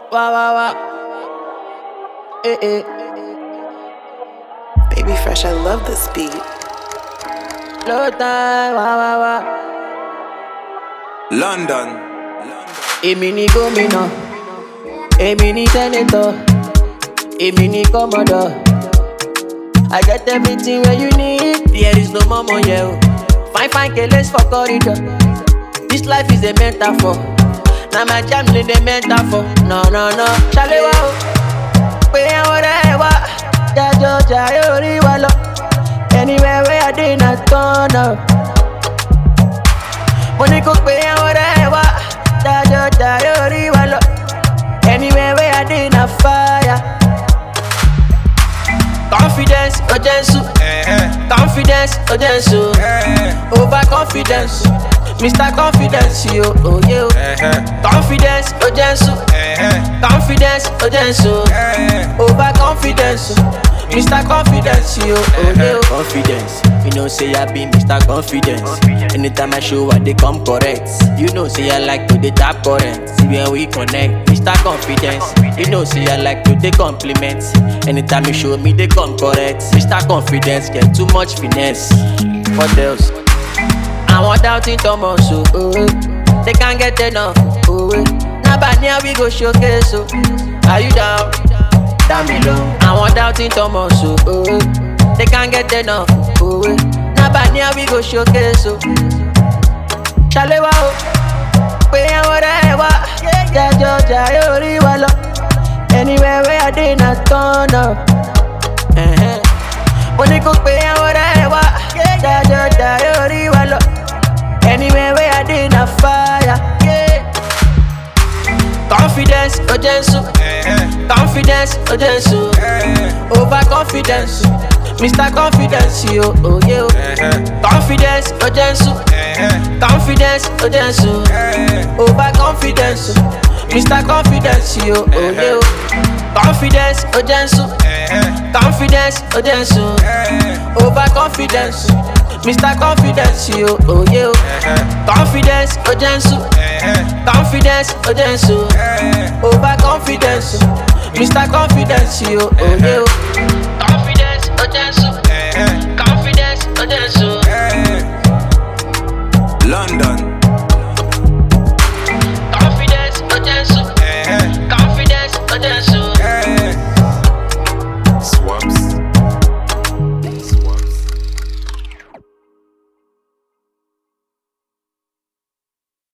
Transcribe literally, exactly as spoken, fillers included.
Wah wah wah. Eh eh. Baby Fresh, I love this beat. Low time. Wah wah wah. London. Èmi ni gómìnà, èmi ni senator, èmi ni commodore. I get everything where you need. There is no more money, yeah. Fine fine keles for corridor. This life is a metaphor. Now my jam need a metaphor. No no no. Shalewa o, pe àwọn ọ̀rẹ́ wa, jajo jayo rí wa lọ. Anywhere where I dey na turn up. Mo ní kó pe àwọn ọ̀rẹ́ wa, jajo jayo rí wa lọ. Anywhere where I dey na fire. Confidence, ojensu. Confidence, ojensu. Overconfidence, Mister Confidence, yo, oh yo. Confidence, ojensu. Confidence, ojensu. Overconfidence, Mister Confidence, yo, oh yo. Confidence, you know say I be Mister Confidence. Anytime I show I dey come correct. You know say I like to dey tap current. See when we connect, Mister Confidence. You know say I like to dey compliment. Anytime you show me they come correct. Mister Confidence get too much finesse. What else? I want doubting Thomas, so oh, eh. They can't get enough, oh eh. Now but now we go showcase, so are you down? Down below. I want doubting Thomas, so oh eh. They can't get enough, oh eh. Now but now we go showcase, so Shalewa o, pe àwọn ọ̀rẹ́ wa, jajo jayo rí wa lọ. Anywhere where I dey na turn up. Uh-huh. Mo ní kó pe àwọn ọ̀rẹ́ wa, jajo jayo rí wa lọ. Anywhere where I dey na fire. Confidence, ojensu. Confidence, ojensu. Overconfidence, Mister Confidence, yo, oh yo. Confidence, ojensu. Confidence, ojensu. Overconfidence, Mister Confidence, yo, oh yo. Confidence, ojensu. Confidence, ojensu. Overconfidence, Mister Confidence, yo, oh yo. Confidence, ojensu. Confidence, ojensu. Overconfidence, Mister Confidence, yo, oh yo.